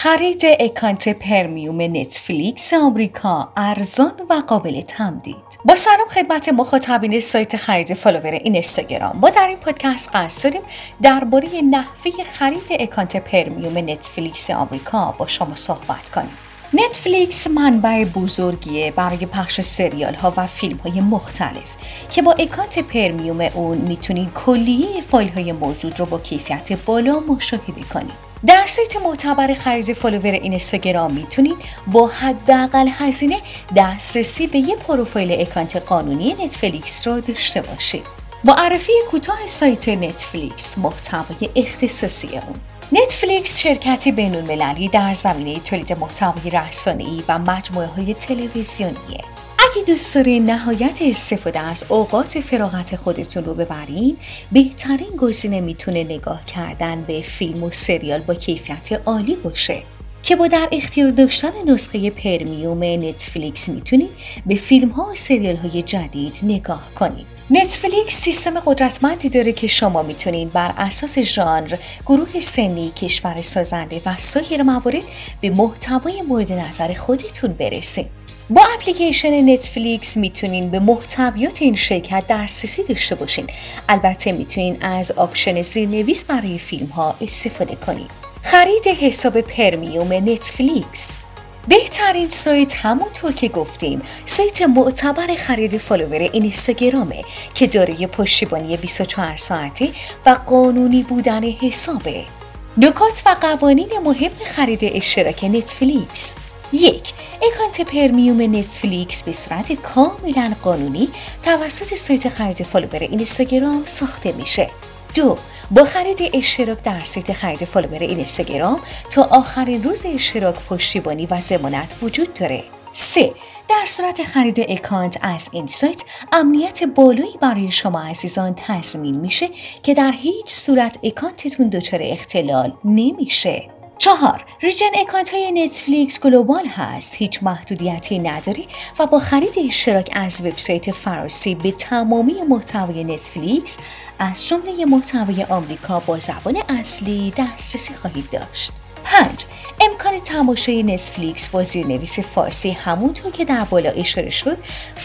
خرید اکانت پرمیوم نتفلیکس آمریکا ارزان و قابل تمدید. با سلام خدمت مخاطبین سایت خرید فالوور اینستاگرام. ما در این پادکست قصد داریم درباره نحوه خرید اکانت پرمیوم نتفلیکس آمریکا با شما صحبت کنیم. نتفلیکس منبع بزرگیه برای پخش سریال ها و فیلم های مختلف که با اکانت پرمیوم اون میتونید کلیه فایل های موجود رو با کیفیت بالا مشاهده کنید. در سایت معتبر خرید فالوور اینستاگرام میتونید با حداقل هزینه دسترسی به یک پروفایل اکانت قانونی نتفلیکس رو داشته باشید. معرفی کوتاه سایت نتفلیکس، محتوای اختصاصی اون. نتفلیکس شرکتی بین‌المللی در زمینه تولید محتوای رسانه‌ای و مجموعه‌های تلویزیونیه. اگه دوست دارین نهایت استفاده از اوقات فراغت خودتون رو ببرین، بهترین گزینه میتونه نگاه کردن به فیلم و سریال با کیفیت عالی باشه که با در اختیار داشتن نسخه پرمیوم نتفلیکس میتونید به فیلم ها و سریال های جدید نگاه کنید. نتفلیکس سیستم قدرتمندی داره که شما میتونید بر اساس ژانر، گروه سنی، کشور سازنده و سایر موارد به محتوای مورد نظر خودتون برسید. با اپلیکیشن نتفلیکس میتونین به محتویات این شرکت دسترسی داشته باشین. البته میتونین از آپشن زیرنویس برای فیلم ها استفاده کنین. خرید حساب پرمیوم نتفلیکس. بهترین سایت همونطور که گفتیم سایت معتبر خرید فالوور اینستاگرامه که دارای پشتیبانی 24 ساعته و قانونی بودن حسابه. نکات و قوانین مهم خرید اشتراک نتفلیکس: 1. اکانت پرمیوم نتفلیکس به صورت کاملا قانونی توسط سایت خرید فالوور اینستاگرام ساخته میشه. 2. با خرید اشتراک در سایت خرید فالوور اینستاگرام تا آخرین روز اشتراک پشتیبانی و ضمانت وجود داره. 3. در صورت خرید اکانت از این سایت امنیت بالایی برای شما عزیزان تضمین میشه که در هیچ صورت اکانتتون دچار اختلال نمیشه. 4. ریجن اکانت های نتفلیکس گلوبال هست، هیچ محدودیتی نداری و با خرید اشتراک از وبسایت فرانسه به تمامی محتوای نتفلیکس از جمله محتوای آمریکا با زبان اصلی دسترسی خواهید داشت. 5. امکان تماشای نتفلیکس با زیرنویس فارسی همونطور که در بالا اشاره شد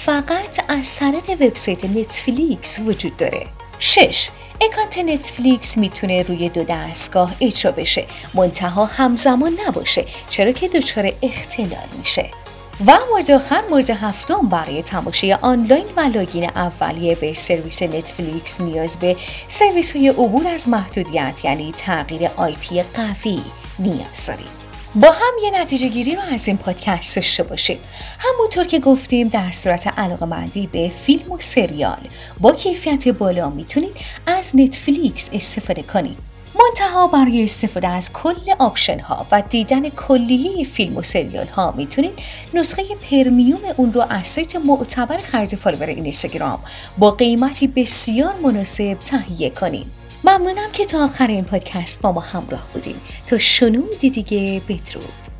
فقط از طریق وبسایت نتفلیکس وجود داره. 6. اکانت نتفلیکس میتونه روی 2 دستگاه اجرا بشه، منتها همزمان نباشه چرا که دچار اختلال میشه. و مورد آخر، مورد هفتم، برای تماشای آنلاین و لاگین اولیه به سرویس نتفلیکس نیاز به سرویس های عبور از محدودیت یعنی تغییر IP قوی نیاز دارید. با هم یه نتیجه گیری رو از این پادکست داشته باشیم. همونطور که گفتیم در صورت علاقه‌مندی به فیلم و سریال با کیفیت بالا میتونید از نتفلیکس استفاده کنید. منتها برای استفاده از کل آپشن ها و دیدن کلیه فیلم و سریال ها میتونید نسخه پرمیوم اون رو از سایت معتبر خرید فالوور اینستاگرام با قیمتی بسیار مناسب تهیه کنید. ممنونم که تا آخر این پادکست با ما همراه بودین. تا شنودی دیگه، بدرود.